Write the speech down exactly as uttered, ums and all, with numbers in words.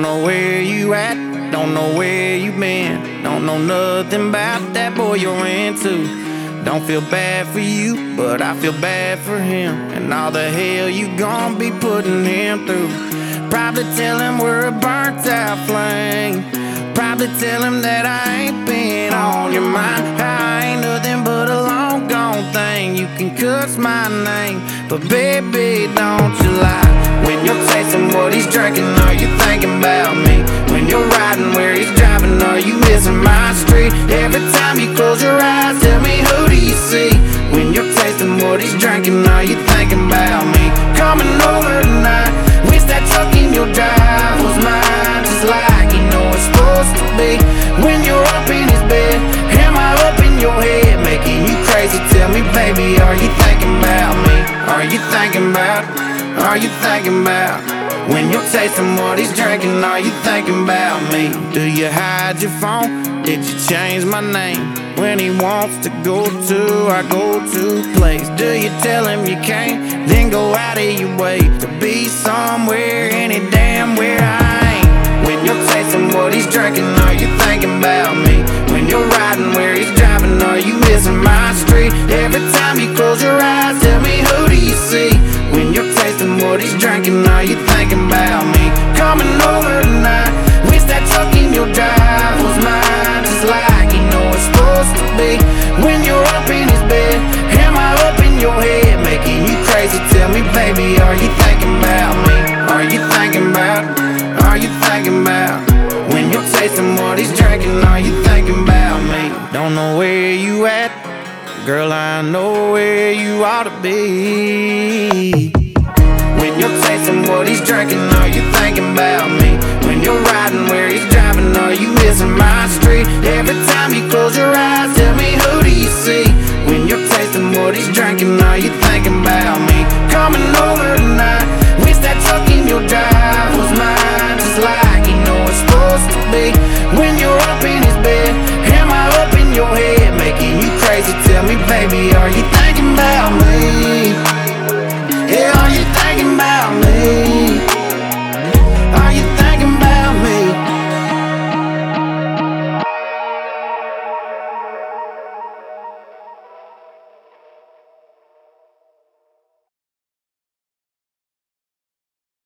know where you at, don't know where you been, don't know nothing about that boy you're into. Don't feel bad for you, but I feel bad for him, and all the hell you gon' be putting him through. Probably tell him we're a burnt out flame, probably tell him that I ain't been on your mind. I ain't nothing but a long gone thing. You can cuss my name, but baby, don't you lie. When you're tasting what he's drinking, are you thinking about me? When you're riding where he's driving, are you missing my street? Every time you close your eyes, tell me, who do you see? When you're tasting what he's drinking, are you thinking about me? Coming over tonight, wish that truck in your drive was mine, just like you know it's supposed to be. When you're up in his bed, am I up in your head, making you crazy? Tell me, baby, are you thinking about me? Are you thinking about, are you thinking about? When you're tasting what he's drinking, are you thinking about me? Do you hide your phone? Did you change my name? When he wants to go to our go-to place, do you tell him you can't, then go out of your way to be somewhere, any damn where I ain't? When you're tasting what he's drinking, are you thinking about me? When you're riding where he's driving, are you missing my street? Every time you close your eyes, tell me, who do you see? When you're tasting what he's drinking, are you thinking about me? Coming over tonight, wish that truck in your drive was mine, just like you know it's supposed to be. When you're up in his bed, am I up in your head, making you crazy? Tell me, baby, are you thinking about me? Are you thinking about, are you thinking about? When you're tasting what he's drinking, are you thinking about me? Don't know where you at, girl, I know where you ought to be. When you're tasting what he's drinking, are you thinking about me?